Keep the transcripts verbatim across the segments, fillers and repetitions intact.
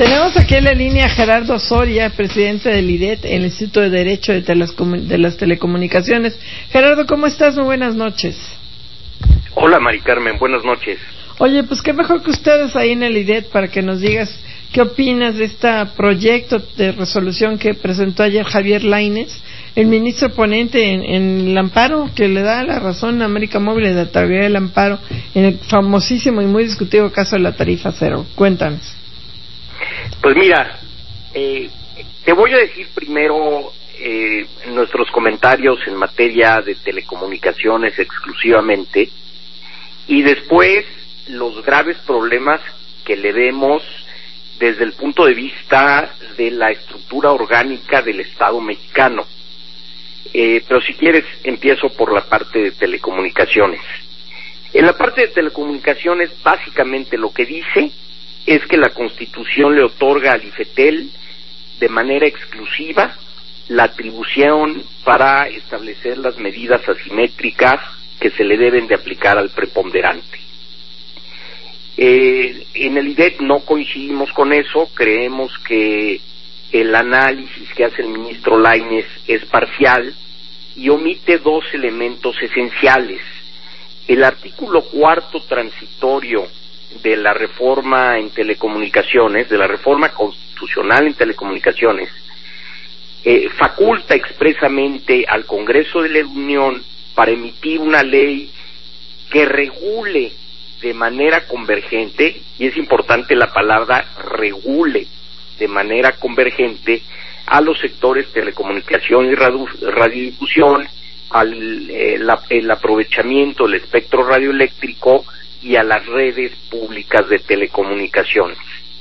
Tenemos aquí en la línea a Gerardo Soria, presidente del I D E T, el Instituto de Derecho de, Telecomun- de las Telecomunicaciones. Gerardo, ¿cómo estás? Muy buenas noches. Hola, Mari Carmen, buenas noches. Oye, pues qué mejor que ustedes ahí en el I D E T para que nos digas qué opinas de este proyecto de resolución que presentó ayer Javier Lainez, el ministro ponente en, en el amparo que le da la razón a América Móvil de la autoridad del amparo en el famosísimo y muy discutido caso de la tarifa cero. Cuéntanos. Pues mira, eh, te voy a decir primero eh, nuestros comentarios en materia de telecomunicaciones exclusivamente y después los graves problemas que le vemos desde el punto de vista de la estructura orgánica del Estado mexicano. Eh, pero si quieres, empiezo por la parte de telecomunicaciones. En la parte de telecomunicaciones, básicamente lo que dice es que la Constitución le otorga al IFETEL de manera exclusiva la atribución para establecer las medidas asimétricas que se le deben de aplicar al preponderante. Eh, en el I D E T no coincidimos con eso, creemos que el análisis que hace el ministro Lainez es parcial y omite dos elementos esenciales. El artículo cuarto transitorio de la reforma en telecomunicaciones, de la reforma constitucional en telecomunicaciones, eh, faculta expresamente al Congreso de la Unión para emitir una ley que regule de manera convergente, y es importante la palabra regule de manera convergente a los sectores telecomunicación y radio, radiodifusión, al eh, la, el aprovechamiento del espectro radioeléctrico y a las redes públicas de telecomunicaciones.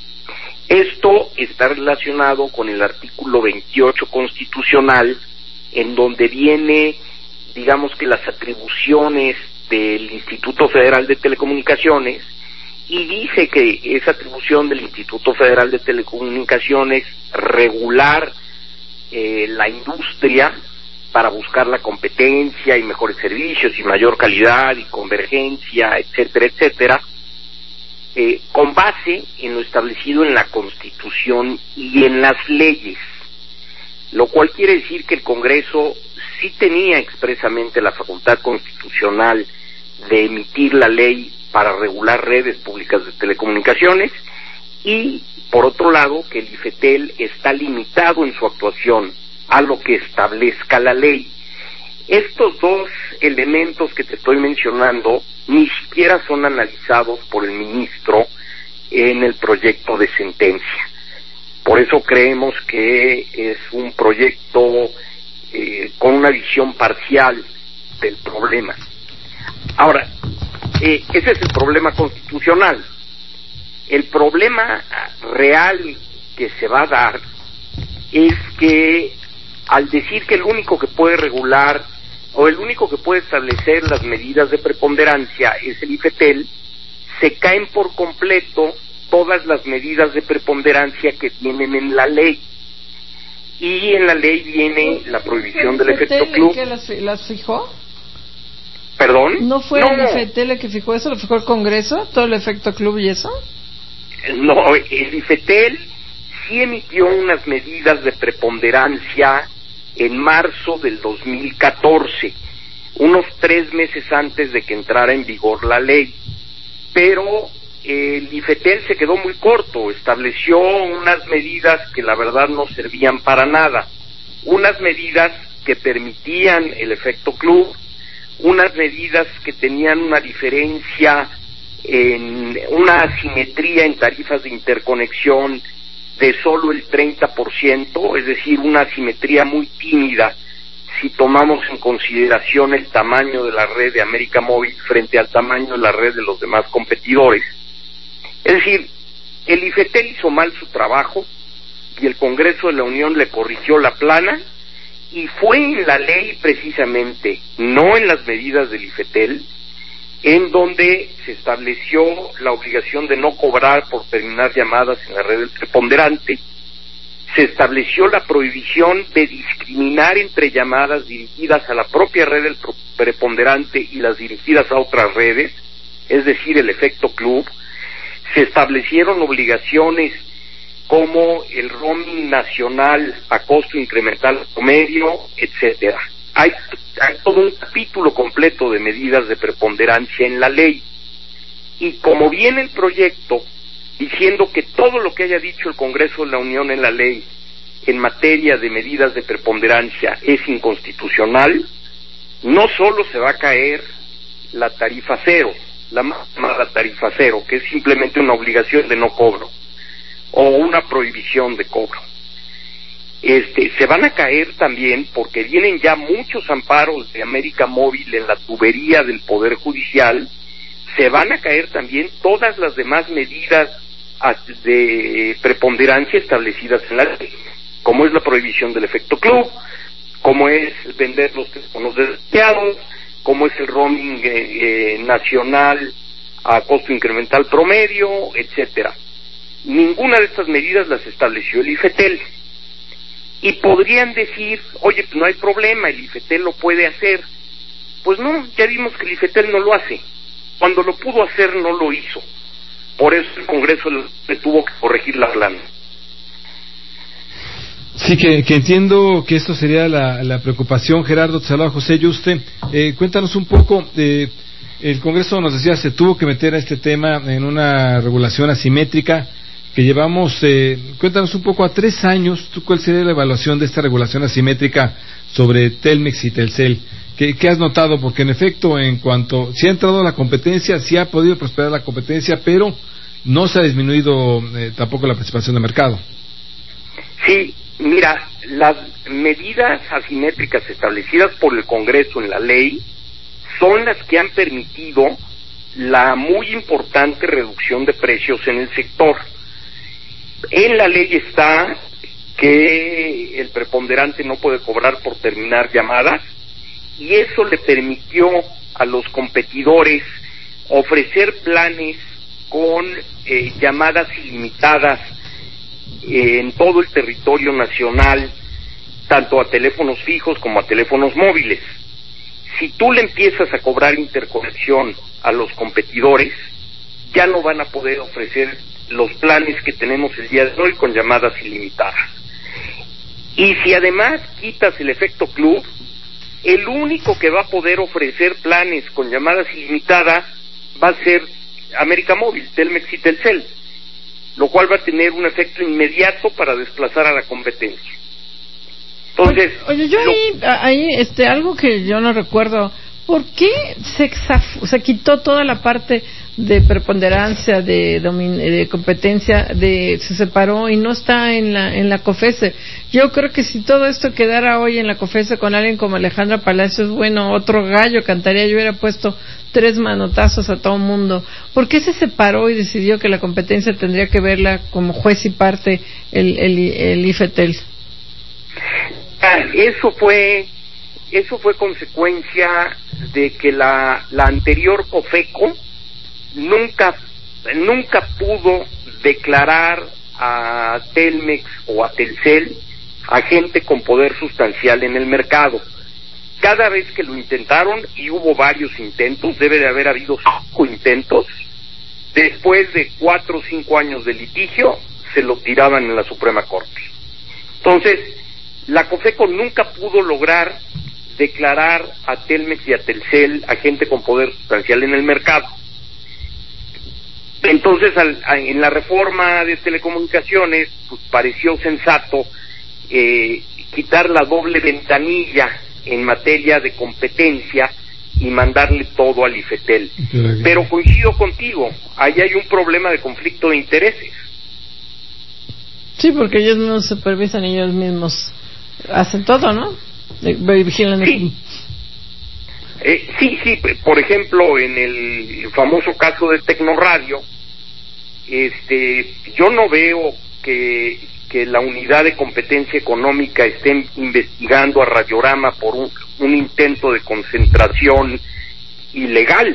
Esto está relacionado con el artículo veintiocho constitucional, en donde viene, digamos que las atribuciones del Instituto Federal de Telecomunicaciones, y dice que esa atribución del Instituto Federal de Telecomunicaciones regular eh, la industria para buscar la competencia y mejores servicios y mayor calidad y convergencia, etcétera, etcétera, eh, con base en lo establecido en la Constitución y en las leyes, lo cual quiere decir que el Congreso sí tenía expresamente la facultad constitucional de emitir la ley para regular redes públicas de telecomunicaciones y, por otro lado, que el IFETEL está limitado en su actuación a lo que establezca la ley. Estos dos elementos que te estoy mencionando ni siquiera son analizados por el ministro en el proyecto de sentencia. Por eso creemos que es un proyecto eh, con una visión parcial del problema. Ahora, eh, ese es el problema constitucional. El problema real que se va a dar es que al decir que el único que puede regular o el único que puede establecer las medidas de preponderancia es el IFETEL, se caen por completo todas las medidas de preponderancia que vienen en la ley. Y en la ley viene la prohibición del efecto club. ¿El que las, las fijó? ¿Perdón? ¿No fue no, el IFETEL el que fijó eso? ¿Lo fijó el Congreso? ¿Todo el efecto club y eso? No, el IFETEL sí emitió unas medidas de preponderancia en marzo del dos mil catorce, unos tres meses antes de que entrara en vigor la ley, pero el IFETEL se quedó muy corto, estableció unas medidas que la verdad no servían para nada, unas medidas que permitían el efecto club, unas medidas que tenían una diferencia en una asimetría en tarifas de interconexión de solo el treinta por ciento, es decir, una asimetría muy tímida si tomamos en consideración el tamaño de la red de América Móvil frente al tamaño de la red de los demás competidores. Es decir, el IFETEL hizo mal su trabajo y el Congreso de la Unión le corrigió la plana y fue en la ley precisamente, no en las medidas del IFETEL, en donde se estableció la obligación de no cobrar por terminar llamadas en la red del preponderante, se estableció la prohibición de discriminar entre llamadas dirigidas a la propia red del preponderante y las dirigidas a otras redes, es decir, el efecto club, se establecieron obligaciones como el roaming nacional a costo incremental promedio, etcétera. Hay, hay todo un capítulo completo de medidas de preponderancia en la ley. Y como viene el proyecto diciendo que todo lo que haya dicho el Congreso de la Unión en la ley en materia de medidas de preponderancia es inconstitucional, no solo se va a caer la tarifa cero, la llamada tarifa cero, que es simplemente una obligación de no cobro o una prohibición de cobro. Este, se van a caer también porque vienen ya muchos amparos de América Móvil en la tubería del Poder Judicial. Se van a caer también todas las demás medidas de preponderancia establecidas en la ley, como es la prohibición del efecto club, como es vender los teléfonos desbloqueados, como es el roaming eh, eh, nacional a costo incremental promedio, etcétera. Ninguna de estas medidas las estableció el IFETEL. Y podrían decir, oye, pues no hay problema, el IFETEL lo puede hacer. Pues no, ya vimos que el IFETEL no lo hace. Cuando lo pudo hacer, no lo hizo. Por eso el Congreso le tuvo que corregir la plana. Sí, que, que entiendo que esto sería la, la preocupación. Gerardo, te saluda José Yuste. Eh, cuéntanos un poco, eh, el Congreso nos decía, se tuvo que meter a este tema en una regulación asimétrica que llevamos, eh, cuéntanos un poco, a tres años, ¿tú cuál sería la evaluación de esta regulación asimétrica sobre Telmex y Telcel? ¿Qué, qué has notado? Porque en efecto, en cuanto, sí ha entrado la competencia, sí ha podido prosperar la competencia, pero no se ha disminuido eh, tampoco la participación de mercado. Sí, mira, las medidas asimétricas establecidas por el Congreso en la ley son las que han permitido la muy importante reducción de precios en el sector. En la ley está que el preponderante no puede cobrar por terminar llamadas, y eso le permitió a los competidores ofrecer planes con eh, llamadas ilimitadas eh, en todo el territorio nacional, tanto a teléfonos fijos como a teléfonos móviles. Si tú le empiezas a cobrar interconexión a los competidores, ya no van a poder ofrecer los planes que tenemos el día de hoy con llamadas ilimitadas. Y si además quitas el efecto club, el único que va a poder ofrecer planes con llamadas ilimitadas va a ser América Móvil, Telmex y Telcel, lo cual va a tener un efecto inmediato para desplazar a la competencia. Entonces, oye, oye yo lo... ahí, ahí, este, algo que yo no recuerdo, ¿por qué se, exaf- se quitó toda la parte de preponderancia, de, domin- de competencia, de se separó y no está en la en la COFESE? Yo creo que si todo esto quedara hoy en la COFESE con alguien como Alejandra Palacios, bueno, otro gallo cantaría. Yo hubiera puesto tres manotazos a todo el mundo. ¿Por qué se separó y decidió que la competencia tendría que verla como juez y parte el el, el IFETEL? Ah, eso fue eso fue consecuencia de que la la anterior COFECO nunca nunca pudo declarar a Telmex o a Telcel agente con poder sustancial en el mercado. Cada vez que lo intentaron, y hubo varios intentos, debe de haber habido cinco intentos, después de cuatro o cinco años de litigio, se lo tiraban en la Suprema Corte. Entonces, la COFECO nunca pudo lograr declarar a Telmex y a Telcel agente con poder sustancial en el mercado. Entonces, al, a, en la reforma de telecomunicaciones, pues pareció sensato eh, quitar la doble ventanilla en materia de competencia y mandarle todo al IFETEL. Pero coincido contigo, ahí hay un problema de conflicto de intereses. Sí, porque ellos mismos supervisan y ellos mismos hacen todo, ¿no? Vigilan. Sí. Eh, sí, sí, por ejemplo, en el famoso caso de Tecnoradio, este, yo no veo que, que la unidad de competencia económica esté investigando a Radiorama por un, un intento de concentración ilegal,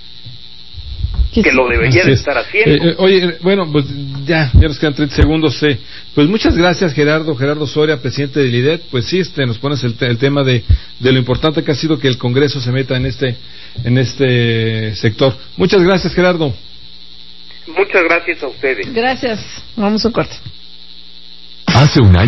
que lo debería de estar haciendo. Eh, eh, oye, bueno, pues ya, ya nos quedan treinta segundos. Eh. Pues muchas gracias, Gerardo, Gerardo Soria, presidente del I D E T. Pues sí, este, nos pones el, el tema de, de lo importante que ha sido que el Congreso se meta en este, en este sector. Muchas gracias, Gerardo. Muchas gracias a ustedes. Gracias. Vamos a un corte. Hace un año